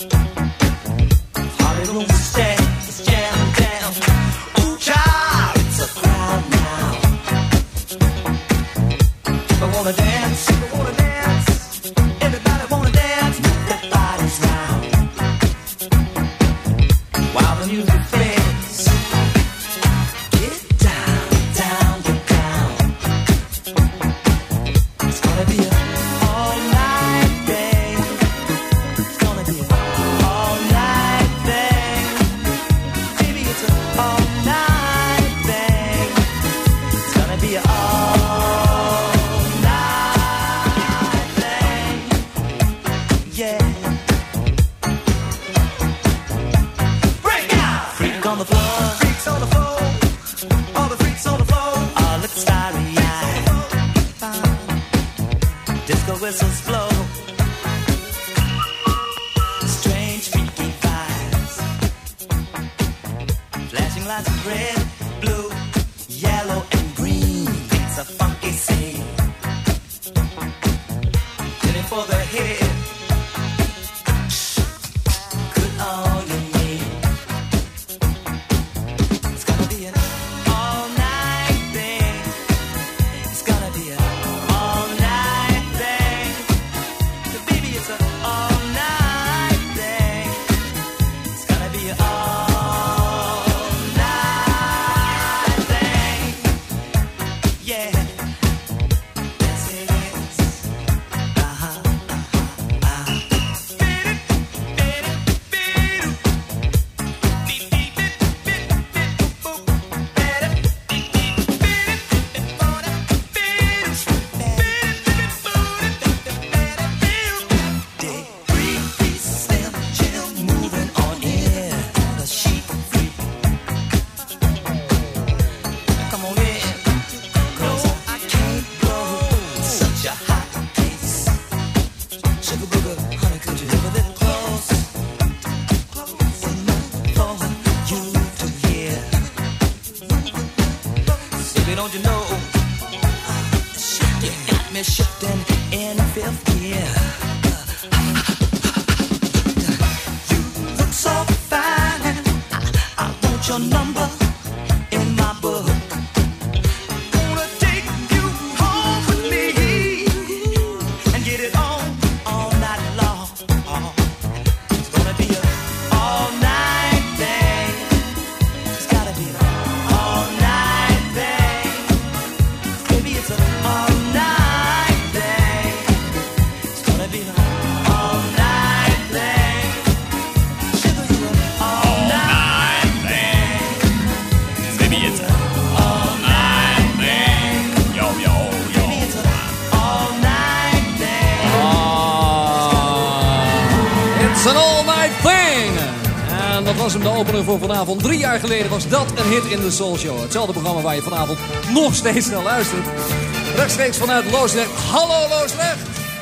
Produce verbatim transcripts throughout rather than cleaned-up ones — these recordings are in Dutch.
De opener voor vanavond. Drie jaar geleden was dat een hit in de Soul Show. Hetzelfde programma waar je vanavond nog steeds naar luistert. Rechtstreeks vanuit Loosdrecht. Hallo Loosdrecht!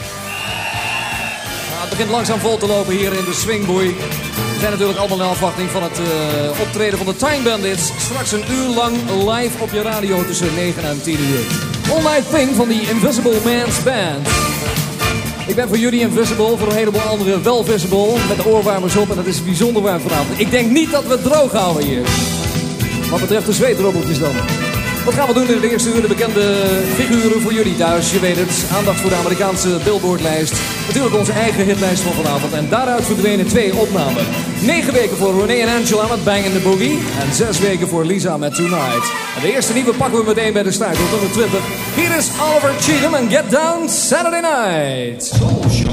Nou, het begint langzaam vol te lopen hier in de swingboei. We zijn natuurlijk allemaal in afwachting van het uh, optreden van de Time Bandits. Straks een uur lang live op je radio tussen negen en tien uur. All Night Thing van die Invisible Man's Band. Ik ben voor jullie invisible, voor een heleboel anderen wel visible. Met de oorwarmers op en dat is bijzonder warm vanavond. Ik denk niet dat we het droog houden hier. Wat betreft de zweetdroppeltjes dan. Wat gaan we doen in de eerste uur? De bekende figuren voor jullie thuis. Je weet het, aandacht voor de Amerikaanse Billboardlijst. Natuurlijk onze eigen hitlijst van vanavond. En daaruit verdwenen twee opnamen. Negen weken voor René en Angela met Bang in the Boogie. En zes weken voor Lisa met Tonight. En de eerste nieuwe pakken we meteen bij de start op nummer twintig. Hier is Oliver Cheatham en Get Down Saturday Night. Soul Show.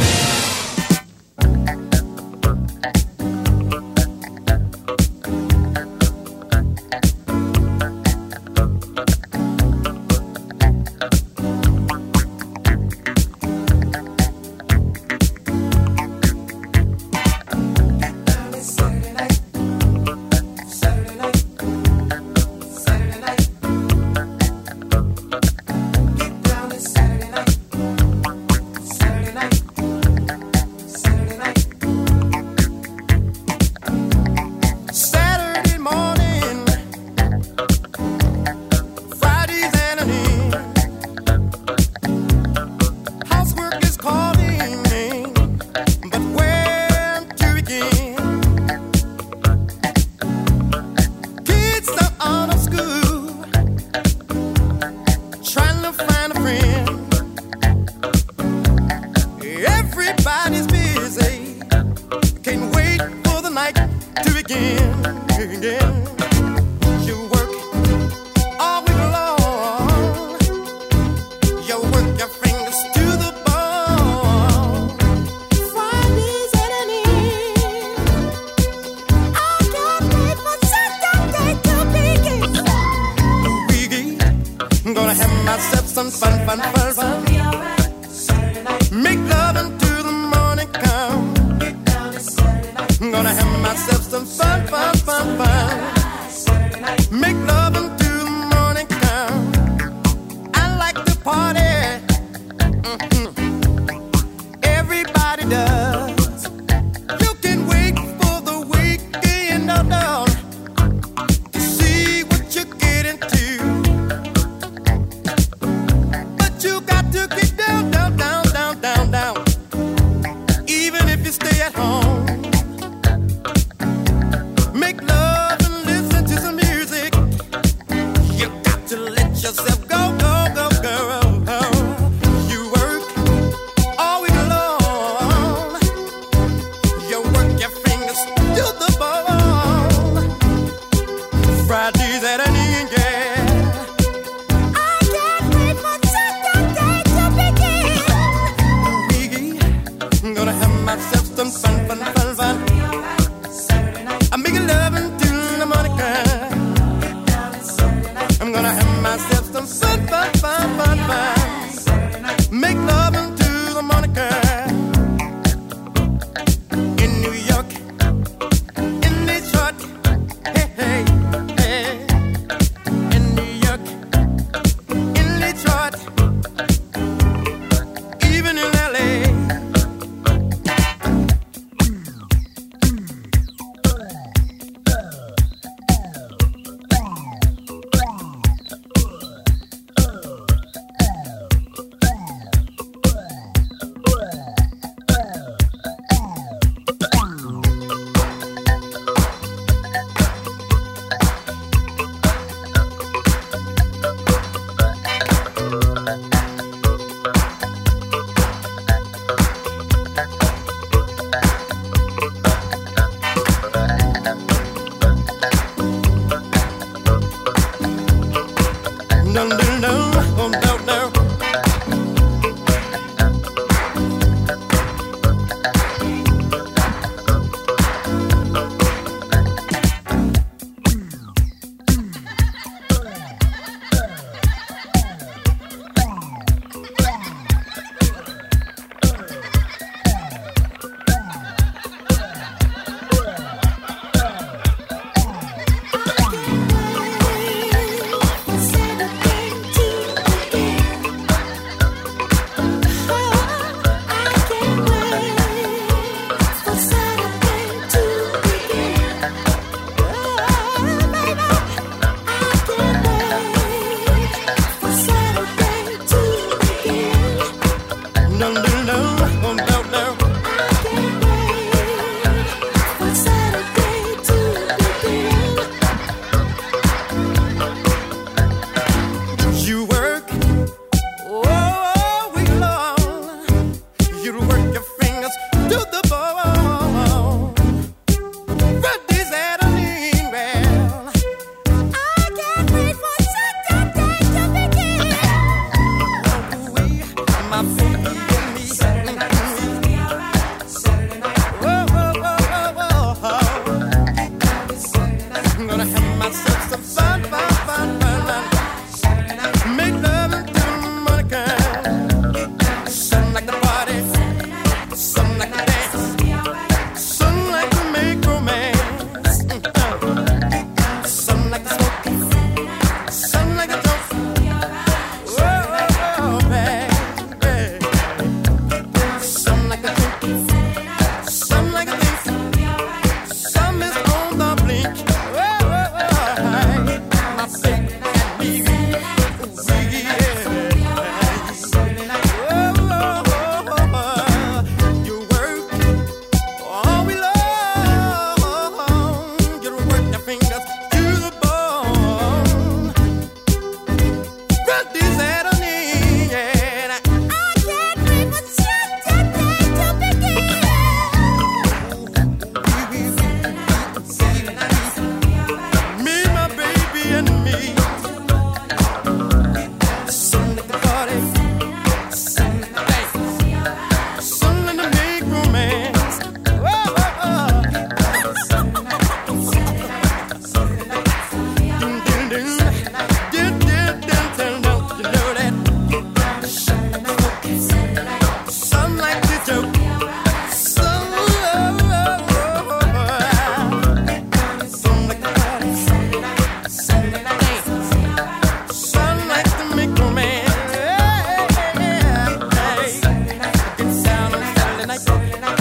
Saturday night. again, again. You work all week long. You work your fingers to the bone. Friday's at an end. I can't wait for Saturday to begin. The weekend, I'm gonna have myself some fun, fun, fun, fun. Make love until the morning come. I'm gonna have myself some fun, fun, fun, fun. Make love until the morning come. I like to party. Mm-hmm. Everybody does. You can wait for the weekend, no, no, to see what you get into. But you got to get down, down, down, down, down, down. Even if you stay at home. Make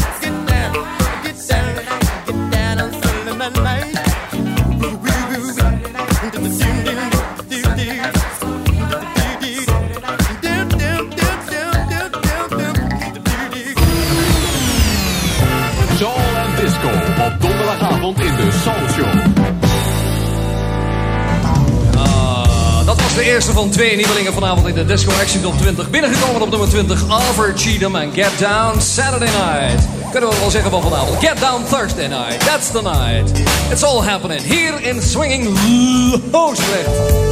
Van twee nieuwelingen vanavond in de Disco Action Top twintig. Binnengekomen op nummer twintig, Oliver Cheatham en Get Down Saturday Night. Kunnen we wel zeggen van vanavond. Get Down Thursday Night, that's the night. It's all happening here in Swinging Loosdrecht.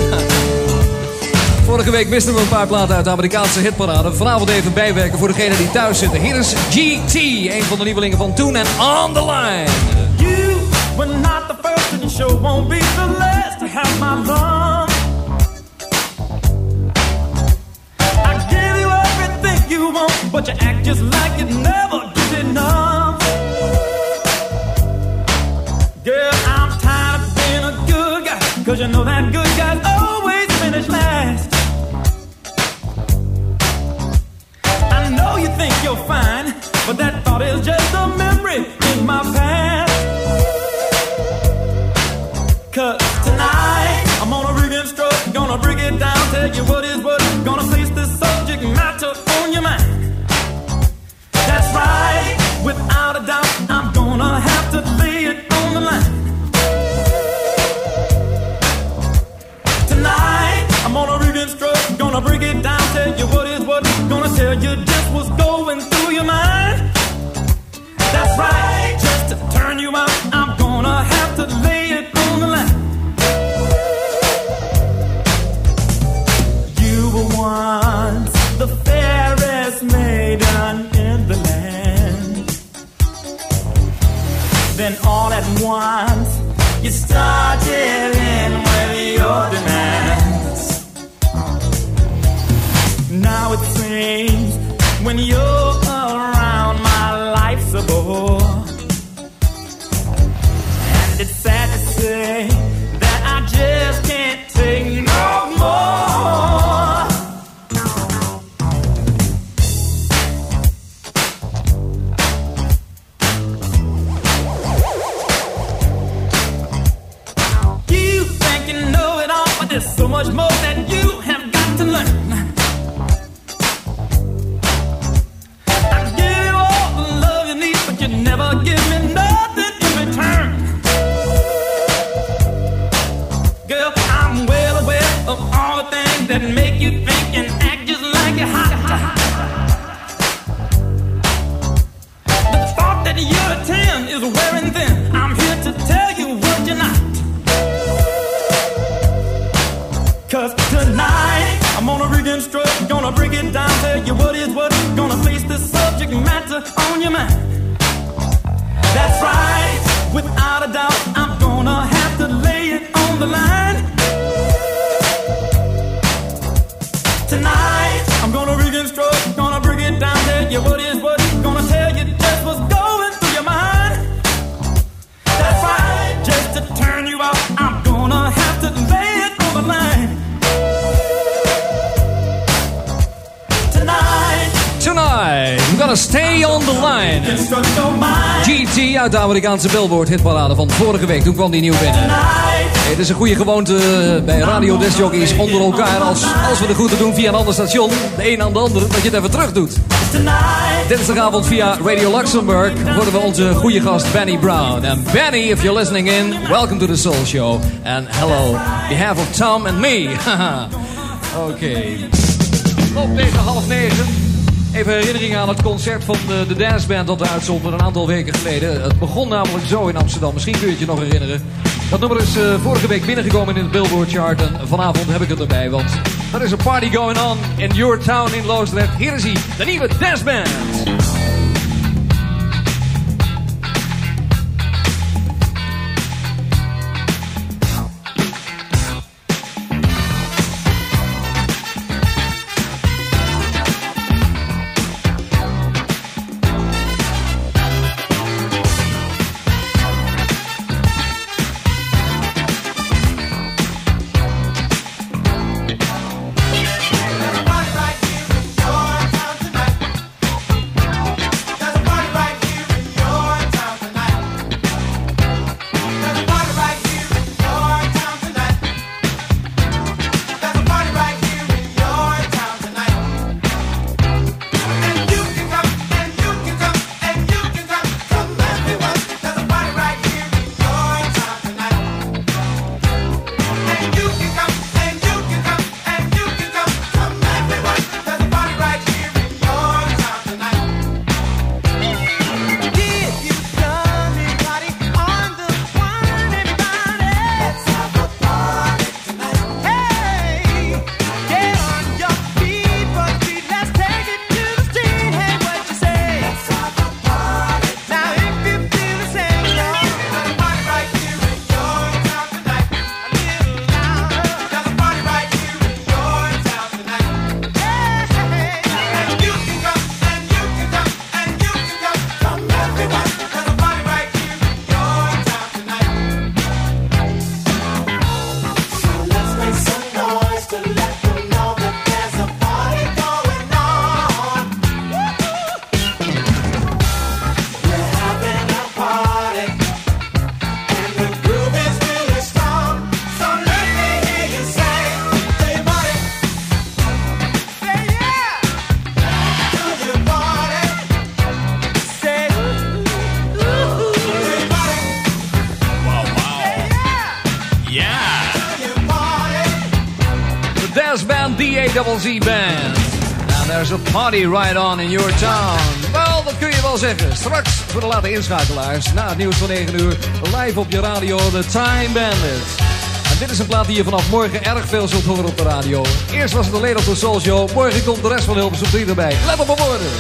Vorige week misten we een paar platen uit de Amerikaanse hitparade. Vanavond even bijwerken voor degenen die thuis zitten. Hier is G T, een van de nieuwelingen van toen en On The Line. You were not the first and the show won't be the last to have my love. You want, but you act just like you never did enough. Girl, I'm tired of being a good guy, cause you know that good guys always finish last. I know you think you're fine, but that thought is just a memory in my past. Cause tonight, I'm on a rigging stroke, gonna bring it down, tell you what is what, gonna place this subject matter on your mind. That's right, without a doubt, I'm gonna have to lay it on the line. Tonight, I'm on a rigging stroke, gonna bring it down, tell you what is what, gonna tell you just what's going through your mind. That's right, just to turn you out, I'm gonna have to lay it on the line. You were once the fairest maiden in the land. Then all at once you started in with your demands. Now it seems when you're around my life's a bore. And it's sad to say that I just can't take no more. You think you know it all, but there's so much more that you have got to learn. I give you all the love you need, but you never give me nothing in return. Girl, I'm well aware of all the things that make you think and act just like you're hot. The thought that you're a ten is wearing thin. I'm here to tell you what you're not. Cause tonight, I'm on a rigging stroke, gonna break it down, tell you what is what, gonna place this subject matter on your mind. That's right, without a doubt, I'm gonna have to lay it on the line. Tonight, I'm gonna rig and stroke, gonna bring it down, tell you what is what, gonna tell you just what's going through your mind. That's right, just to turn you out, I'm gonna have to lay it on the line. Tonight, Tonight, I'm gonna stay on the line. G T uit de Amerikaanse Billboard hitparade van vorige week. Toen kwam die nieuw binnen. Hey, het is een goede gewoonte bij radio discjockeys onder elkaar. Als, als we de groeten doen via een ander station, de een aan de andere, dat je het even terug doet. Dinsdagavond via Radio Luxembourg worden we onze goede gast Benny Brown. En Benny, if you're listening in, welcome to the Soul Show. And hello, on behalf of Tom and me. Oké. Okay. Op deze half negen. Even herinnering aan het concert van de, de danceband dat we uitzonden een aantal weken geleden. Het begon namelijk zo in Amsterdam. Misschien kun je het je nog herinneren. Dat nummer is uh, vorige week binnengekomen in het Billboard chart. En vanavond heb ik het erbij. Want er is een party going on in your town in Loosdrecht. Hier is hij, de nieuwe danceband. Double Z Band. And there's a party right on in your town. Wel, dat kun je wel zeggen. Straks voor de late inschakelaars, na het nieuws van negen uur, live op je radio, The Time Bandits. En dit is een plaat die je vanaf morgen erg veel zult horen op de radio. Eerst was het de Late of the Soul Show, morgen komt de rest van de Hilversum drie erbij. Let op mijn woorden.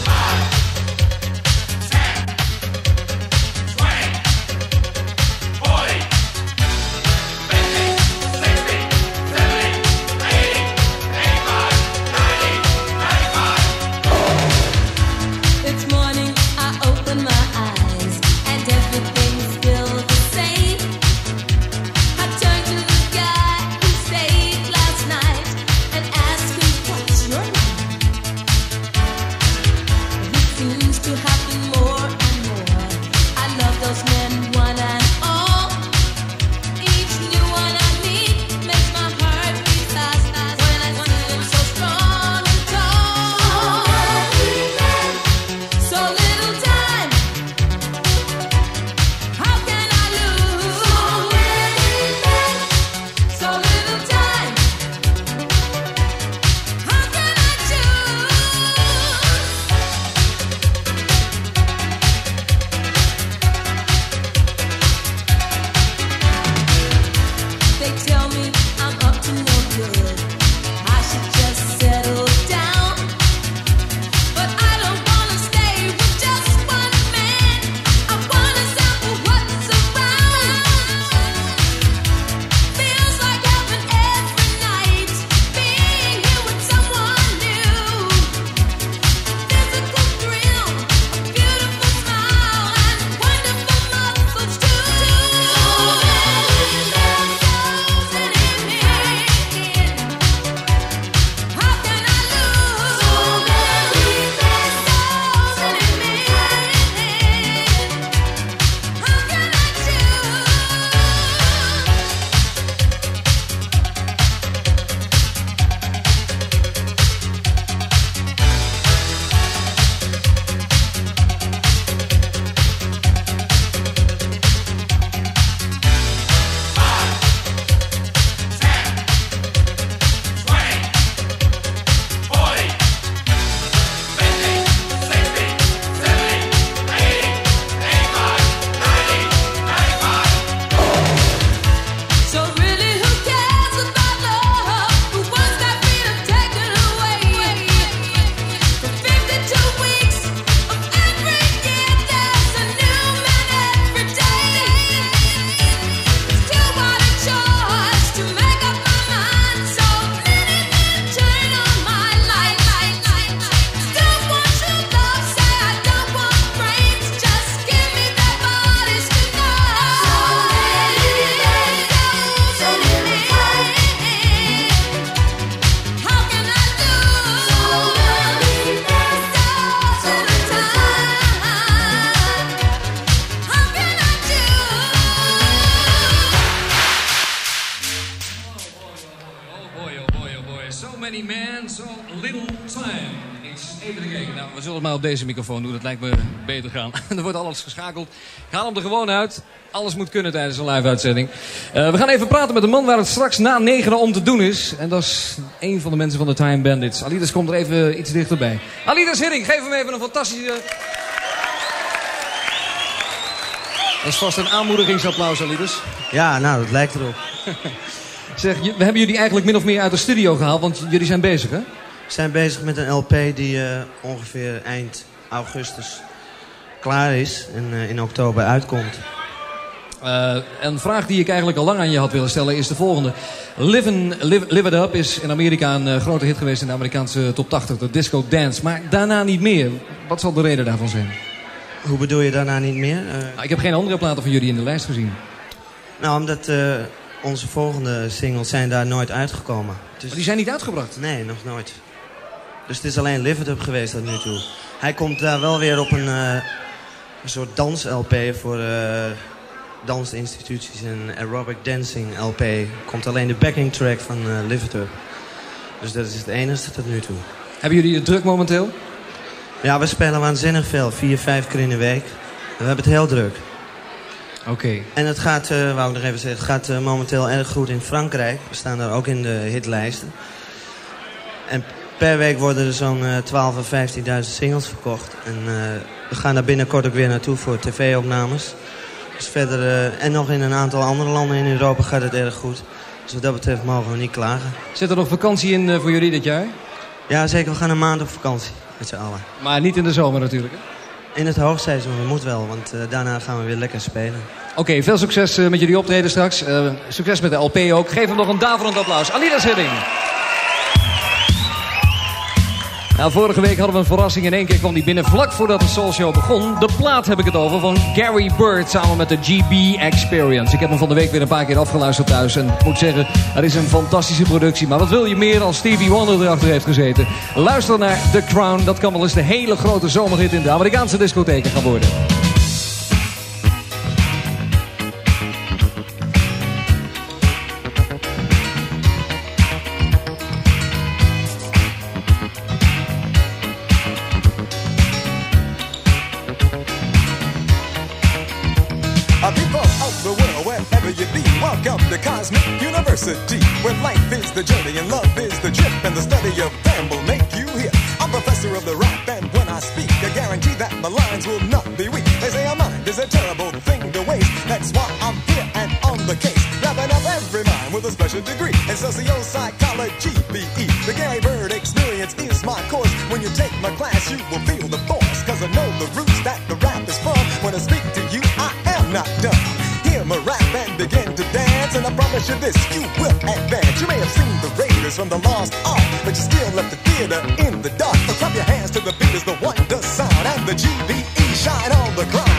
Op deze microfoon doen, dat lijkt me beter gaan. Er wordt alles geschakeld. Ik haal hem er gewoon uit. Alles moet kunnen tijdens een live-uitzending. Uh, we gaan even praten met een man waar het straks na negenen om te doen is. En dat is een van de mensen van de Time Bandits. Alides komt er even iets dichterbij. Alides Hiddink, geef hem even een fantastische... Dat is vast een aanmoedigingsapplaus, Alides. Ja, nou, dat lijkt erop. Zeg, we hebben jullie eigenlijk min of meer uit de studio gehaald, want jullie zijn bezig, hè? We zijn bezig met een L P die uh, ongeveer eind augustus klaar is en uh, in oktober uitkomt. Uh, een vraag die ik eigenlijk al lang aan je had willen stellen is de volgende. Livin', Live, Live It Up is in Amerika een uh, grote hit geweest in de Amerikaanse top tachtig, de disco dance. Maar daarna niet meer. Wat zal de reden daarvan zijn? Hoe bedoel je daarna niet meer? Uh... Nou, ik heb geen andere platen van jullie in de lijst gezien. Nou, omdat uh, onze volgende singles zijn daar nooit uitgekomen. Dus... Maar die zijn niet uitgebracht? Nee, nog nooit. Dus het is alleen Live It Up geweest tot nu toe. Hij komt daar wel weer op een, uh, een soort dans-L P voor uh, dansinstituties en aerobic dancing L P. Komt alleen de backing track van uh, Live It Up. Dus dat is het enige tot nu toe. Hebben jullie het druk momenteel? Ja, we spelen waanzinnig veel. Vier, vijf keer in de week. En we hebben het heel druk. Oké. Okay. En het gaat, uh, wou ik nog even zeggen, het gaat uh, momenteel erg goed in Frankrijk. We staan daar ook in de hitlijsten. En per week worden er zo'n uh, twaalf of vijftienduizend singles verkocht. En uh, we gaan daar binnenkort ook weer naartoe voor tv-opnames. Dus verder, uh, en nog in een aantal andere landen in Europa gaat het erg goed. Dus wat dat betreft mogen we niet klagen. Zit er nog vakantie in uh, voor jullie dit jaar? Ja, zeker. We gaan een maand op vakantie met z'n allen. Maar niet in de zomer natuurlijk, hè? In het hoogseizoen, dat moet wel, want uh, daarna gaan we weer lekker spelen. Oké, okay, veel succes uh, met jullie optreden straks. Uh, succes met de L P ook. Geef hem nog een daverend applaus. Alida Sidding. Nou, vorige week hadden we een verrassing. In één keer kwam die binnen vlak voordat de Soul Show begon. De plaat heb ik het over van Gary Bird samen met de G B Experience. Ik heb hem van de week weer een paar keer afgeluisterd thuis. En ik moet zeggen, het is een fantastische productie. Maar wat wil je meer als Stevie Wonder erachter heeft gezeten? Luister naar The Crown. Dat kan wel eens de hele grote zomerhit in de Amerikaanse discotheken gaan worden. The Cosmic University, where life is the journey and love is the trip, and the study of them will make you hear. I'm professor of the rap, and when I speak, I guarantee that my lines will not be weak. They say a mind is a terrible thing to waste. That's why I'm here and on the case, wrapping up every mind with a special degree in socio-psychology, B E. The Gary Bird Experience is my course. When you take my class, you will feel the force, cause I know the roots that the rap is from. When I speak to you, I am not done. Hear my rap and begin to dance, and I promise you this, you will advance. You may have seen the Raiders from the Lost Ark, but you still left the theater in the dark. So clap your hands to the beat as the wonder sound, and the G B E shine on the crown.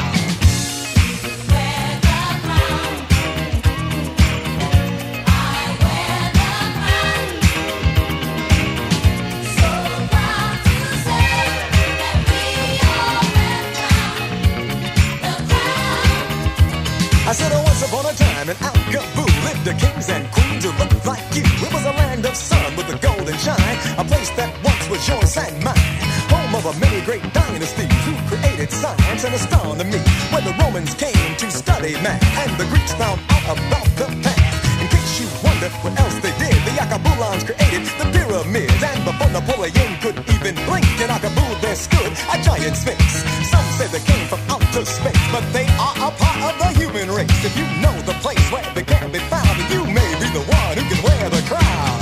I said, oh, once upon a time in Al-Kabul lived the kings and queens who looked like you. It was a land of sun with a golden shine, a place that once was yours and mine. Home of a many great dynasties who created science and astronomy, where the Romans came to study math and the Greeks found out about the past. In case you wonder what else they did, the Akabulans created the pyramids, and before Napoleon could even blink, in Akabul there stood a giant sphinx. Some say they came from outer space, but they are a part of the human race. If you know the place where they can be found, you may be the one who can wear the crown.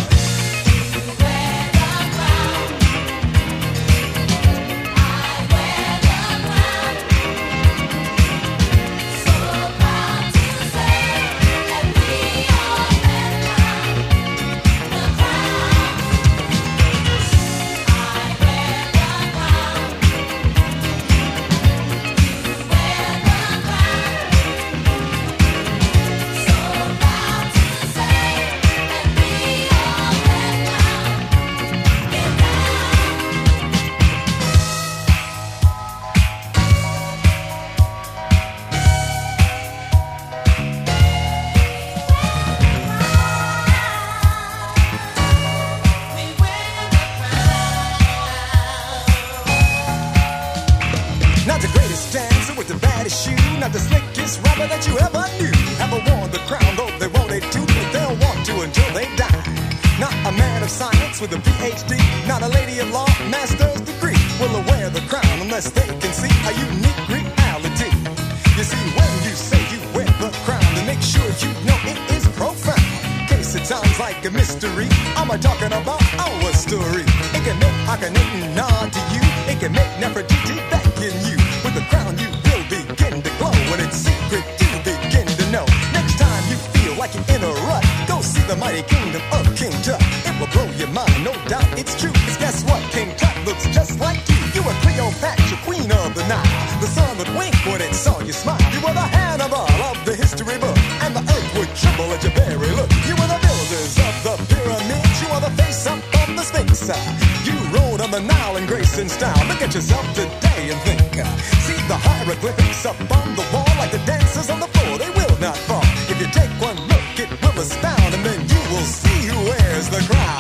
With a P H D, not a lady of law, master's degree, will wear the crown unless they can see a unique reality. You see, when you say you wear the crown, then make sure you know it is profound. In case it sounds like a mystery, I'm a talking about our story. It can make Akhenaten nod to you, it can make Nefertiti beckon you. With the crown you will begin to glow, when it's secret you begin to know. Next time you feel like you're in a rut, go see the mighty kingdom of King Tut. It will blow your mind, no doubt it's true. Cause guess what? King Tut looks just like you. You were Cleopatra, queen of the Nile. The sun would wink when it saw you smile. You were the Hannibal of the history book, and the earth would tremble at your very look. You were the builders of the pyramids. You are the face up of the Sphinx. You rode on the Nile in grace and style. Look at yourself today and think. See the hieroglyphics up on the wall, like the dancers on the floor. They will not fall. If you take one look, it will astound, and then you will see who wears the crown.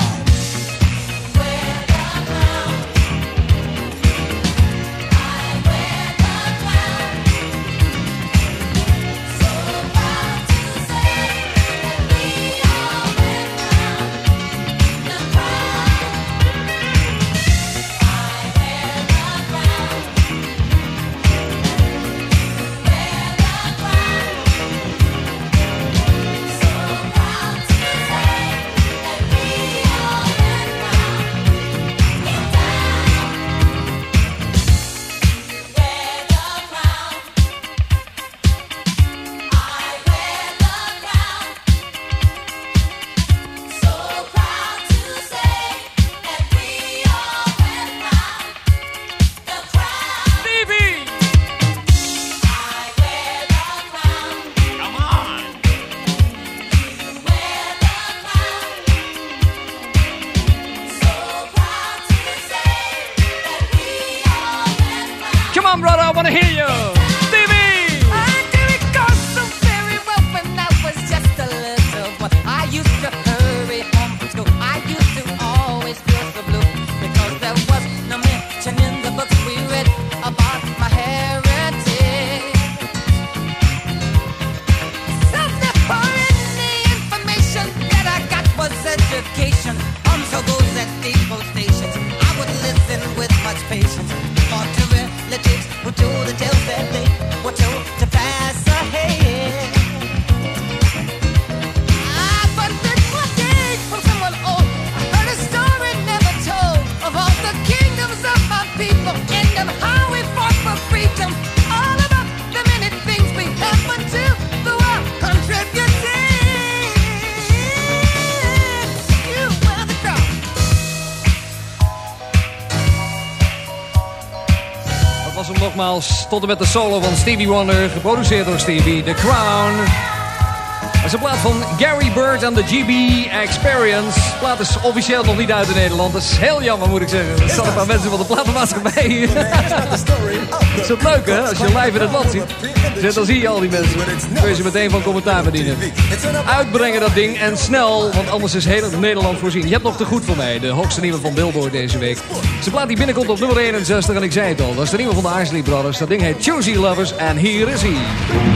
nogmaals tot en met de solo van Stevie Wonder, geproduceerd door Stevie, The Crown. Dat is een plaat van Gary Bird en de G B Experience. De plaat is officieel nog niet uit in Nederland. Dat is heel jammer, moet ik zeggen. Er staan een paar mensen van de platenmaatschappij. Dat is het leuk, hè? Als je live in het land ziet, dan zie je al die mensen. Dan kun je ze meteen van commentaar bedienen. Uitbrengen dat ding en snel, want anders is heel Nederland voorzien. Je hebt nog te goed voor mij, de hoogste nieuwe van Billboard deze week. Het is een plaat die binnenkomt op nummer eenenzestig en ik zei het al. Dat is de nieuwe van de Isley Brothers. Dat ding heet Choosy Lovers en hier is hij.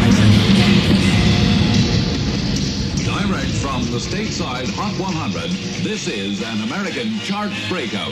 From the stateside Hot one hundred, this is an American chart breakout.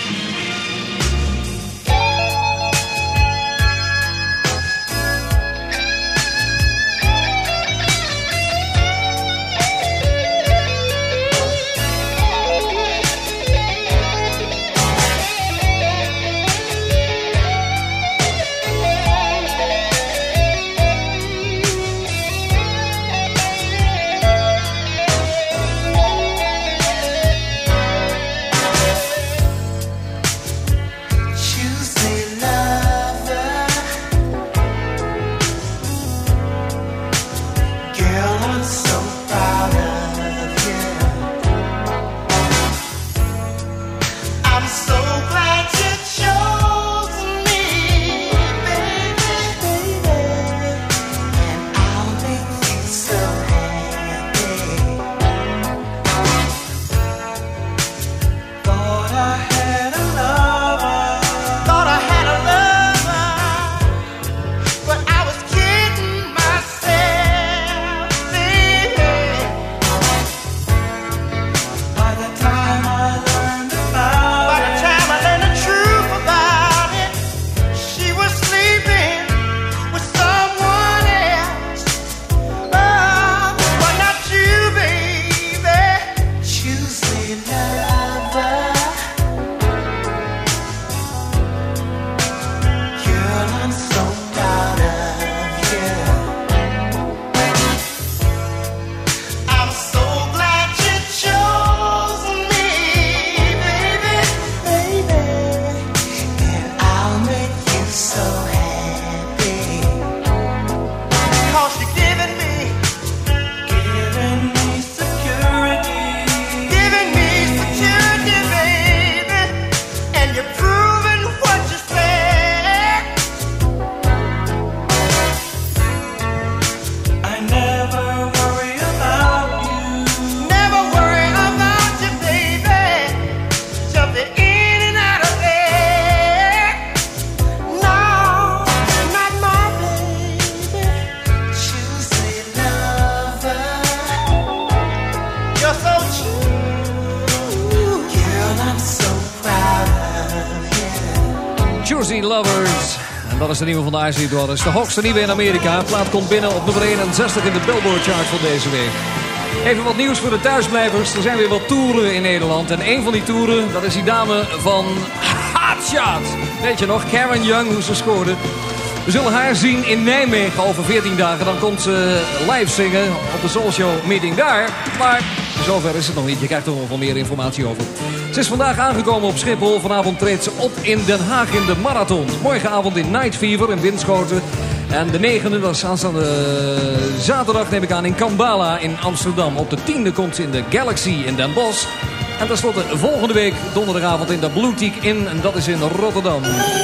Dat is de nieuwe van de Isley Brothers. De hoogste nieuwe in Amerika. De plaat komt binnen op nummer eenenzestig in de Billboard chart van deze week. Even wat nieuws voor de thuisblijvers. Er zijn weer wat toeren in Nederland. En een van die toeren, dat is die dame van Hotshot. Weet je nog, Karen Young, hoe ze scoorde. We zullen haar zien in Nijmegen over veertien dagen. Dan komt ze live zingen op de Soul Show meeting daar. Maar zover is het nog niet. Je krijgt er nog wel meer informatie over. Ze is vandaag aangekomen op Schiphol. Vanavond treedt ze op in Den Haag in de Marathon. Morgenavond in Night Fever in Winschoten. En de negende, dat is aanstaande zaterdag, neem ik aan, in Kambala in Amsterdam. Op de tiende komt ze in de Galaxy in Den Bosch. En tenslotte volgende week donderdagavond in de Blue Teak Inn. En dat is in Rotterdam.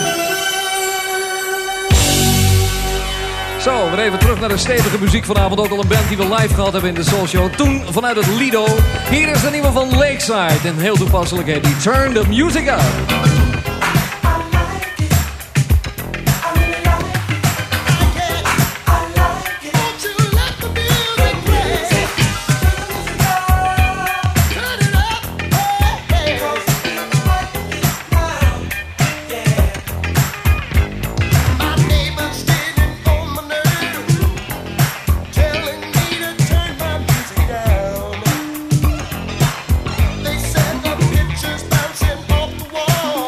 Zo, weer even terug naar de stevige muziek vanavond. Ook al een band die we live gehad hebben in de Soul Show. Toen vanuit het Lido. Hier is de nieuwe van Lakeside. En heel toepasselijk heet die Turn the Music Up. They said the pictures bouncing off the wall.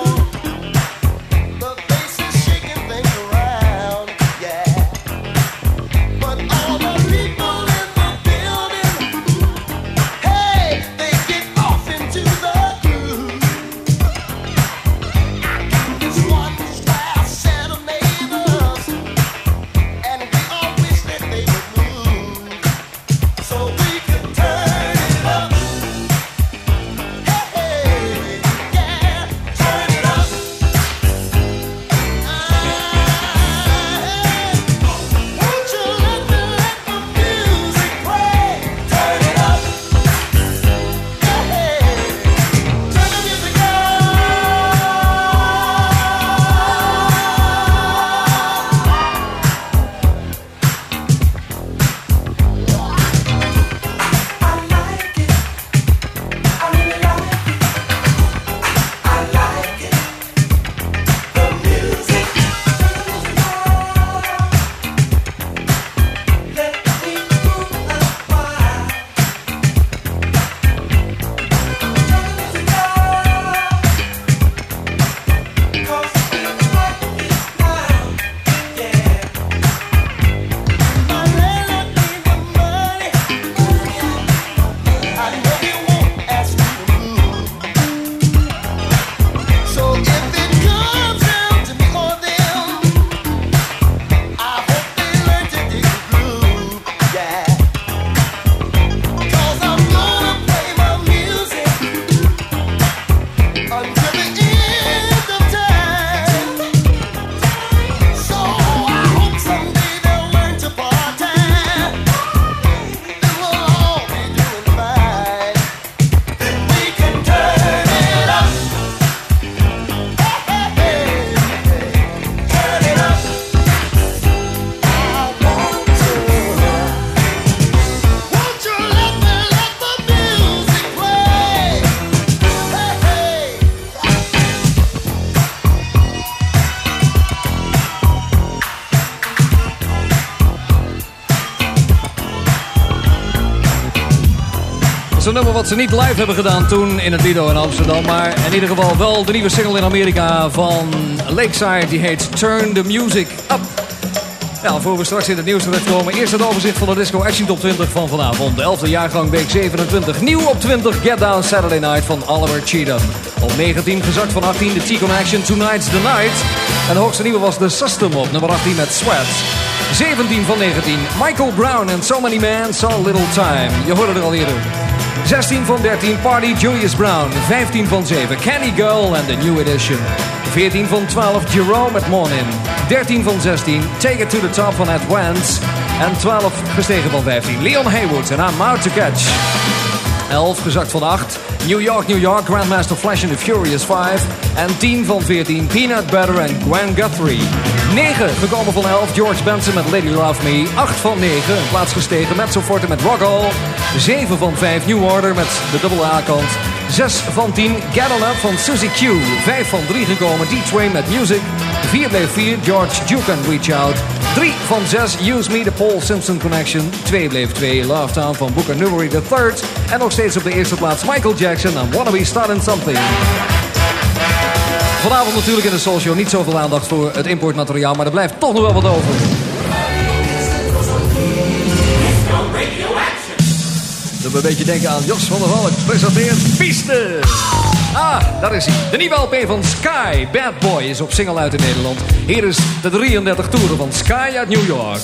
is een nummer wat ze niet live hebben gedaan toen in het Lido in Amsterdam. Maar in ieder geval wel de nieuwe single in Amerika van Lakeside. Die heet Turn the Music Up. Ja, voor we straks in het nieuws terechtkomen. Eerst het overzicht van de Disco Action Top twintig van vanavond. De elfde jaargang week zevenentwintig. Nieuw op twintig, Get Down Saturday Night van Oliver Cheatham. Op negentien gezakt van achttien, de T-Connection Tonight's the Night. En de hoogste nieuwe was The System op nummer achttien met Sweat. zeventien van negentien, Michael Brown and So Many Men, So Little Time. Je hoorde er al eerder. zestien van dertien, Party Julius Brown. vijftien van zeven, Candy Girl and the New Edition. veertien van twaalf, Jerome met Morning. dertien van zestien, Take It to the Top van Ed Wentz. En twaalf gestegen van vijftien, Leon Haywood en I'm Out to Catch. elf gezakt van acht, New York, New York, Grandmaster Flash and the Furious vijf. En tien van veertien, Peanut Butter en Gwen Guthrie. negen gekomen van elf, George Benson met Lady Love Me. acht van negen, een plaats gestegen, Mezzo Forte met Rockall. zeven van vijf, New Order met de dubbele A-kant. zes van tien, Get On Up van Suzy Q. vijf van drie gekomen, D-Train met Music. vier bleef vier, George Duke and Reach Out. drie van zes, Use Me, The Paul Simpson Connection. twee bleef twee, Love Town van Booker Newbery the third. En nog steeds op de eerste plaats Michael Jackson en Wanna Be Starting Something. Vanavond natuurlijk in de Soul Show niet zoveel aandacht voor het importmateriaal, maar er blijft toch nog wel wat over. Dat we een beetje denken aan Jos van der Valk presenteert Piste. Ah, daar is hij. De nieuwe L P van Sky, Bad Boy, is op single uit in Nederland. Hier is de drieëndertig toeren van Sky uit New York.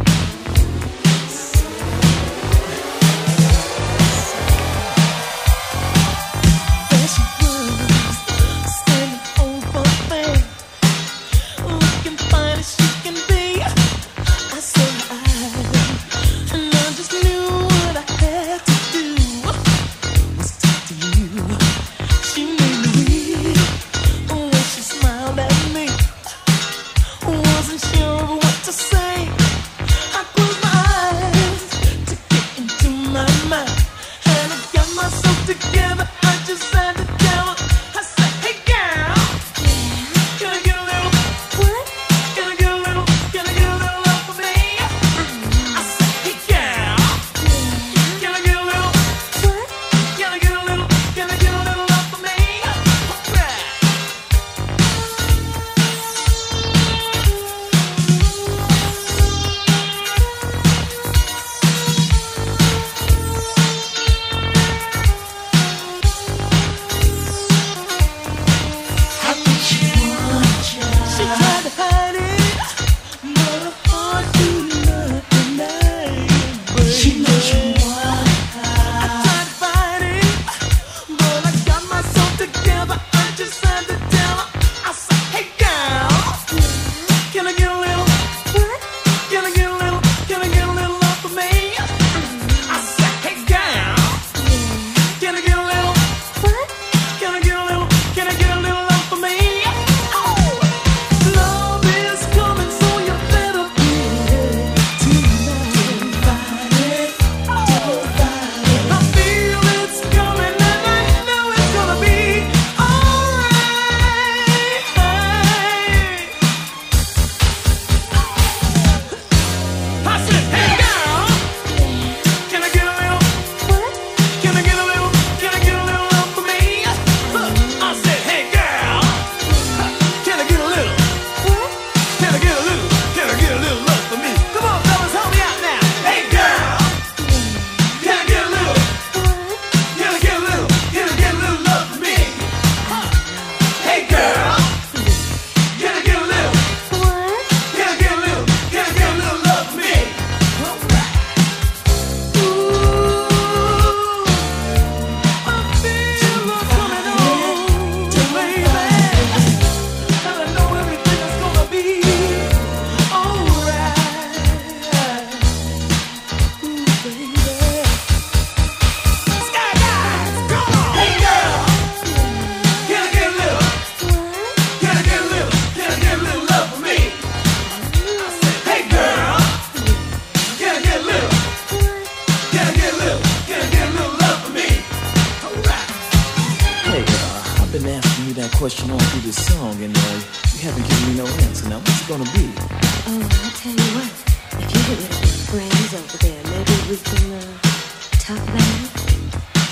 question all through this song, and uh, you haven't given me no answer. Now, what's it gonna be? Oh, I'll tell you what. If you get with your friends over there, maybe we can uh, talk about it.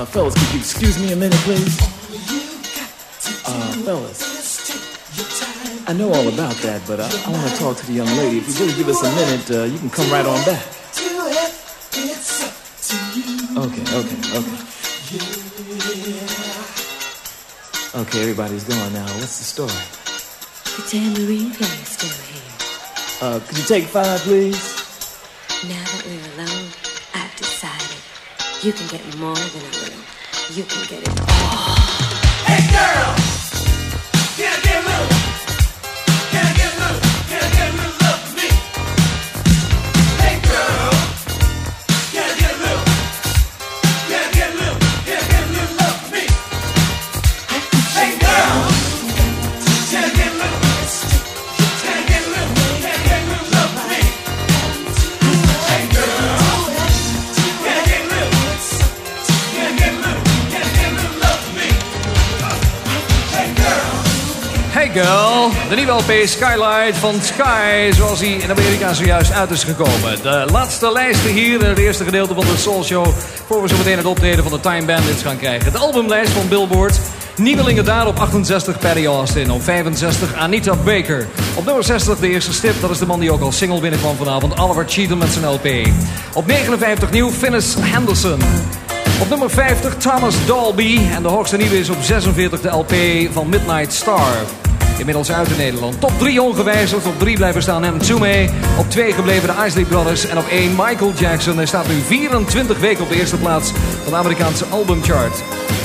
Uh, fellas, could you excuse me a minute, please? Uh, fellas. I know all about that, but I, I want to talk to the young lady. If you just give us a minute, uh, you can come right on back. Okay, okay, okay. Okay, everybody's gone now. What's the story? The tambourine player's still here. Uh, could you take five, please? Now that we're alone, I've decided you can get more than a little. You can get it all. Hey girl, can I get a little? Can I get a little? Can I get a little love from me? Hey girl, can I get a little? Can I get a little? Can I get a little love from me? Hey girl, can I get a little? Can I get a little? Can I get a little love from me? Hey girl, can I get a little? Can I get a little? Can I get a little love from me? Hey girl. Hey Girl, de nieuwe L P Skylight van Sky, zoals hij in Amerika zojuist uit is gekomen. De laatste lijsten hier in het eerste gedeelte van de Soul Show, voor we zo meteen het optreden van de Time Bandits gaan krijgen. De albumlijst van Billboard, nieuwelingen daar op achtenzestig Patty Austin, op vijfenzestig Anita Baker. Op nummer zestig de eerste stip, dat is de man die ook al single binnenkwam vanavond, Oliver Cheatham met zijn L P. Op negenenvijftig nieuw Finis Henderson. Op nummer vijftig Thomas Dolby en de hoogste nieuwe is op zesenveertig de L P van Midnight Star. Inmiddels uit in Nederland. Top drie ongewijzigd. Op drie blijven staan M. Toomey. Op twee gebleven de Isley Brothers. En op één Michael Jackson. Hij staat nu vierentwintig weken op de eerste plaats van de Amerikaanse albumchart.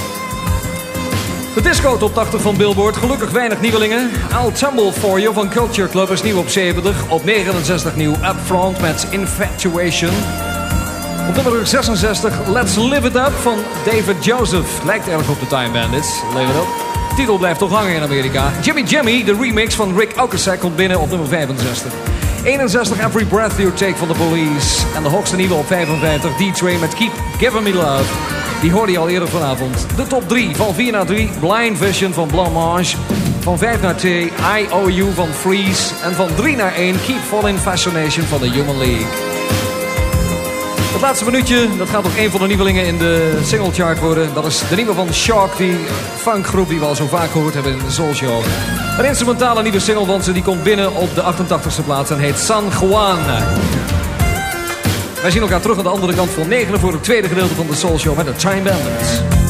De disco top tachtig van Billboard. Gelukkig weinig nieuwelingen. I'll Tumble For You van Culture Club is nieuw op zeventig. Op negenenzestig nieuw Upfront met Infatuation. Op nummer zesenzestig Let's Live It Up van David Joseph. Lijkt erg op de Time Bandits. Live It Up. De titel blijft toch hangen in Amerika. Jimmy Jimmy, de remix van Rick Ocasek, komt binnen op nummer vijfenzestig. eenenzestig Every Breath You Take van The Police. En de hoogste nieuwe op vijfenvijftig D-Train met Keep Giving Me Love. Die hoorde je al eerder vanavond. De top drie van vier naar drie. Blind Vision van Blancmange. Van vijf naar twee I O U van Freeze. En van drie naar één Keep Falling Fascination van The Human League. Het laatste minuutje, dat gaat ook een van de nieuwelingen in de singlechart worden. Dat is de nieuwe van Shock, die funkgroep die we al zo vaak gehoord hebben in de Soul Show. Een instrumentale nieuwe single van ze, die komt binnen op de achtentachtigste plaats en heet San Juan. Wij zien elkaar terug aan de andere kant van negenen voor het tweede gedeelte van de Soul Show met de Time Bandits.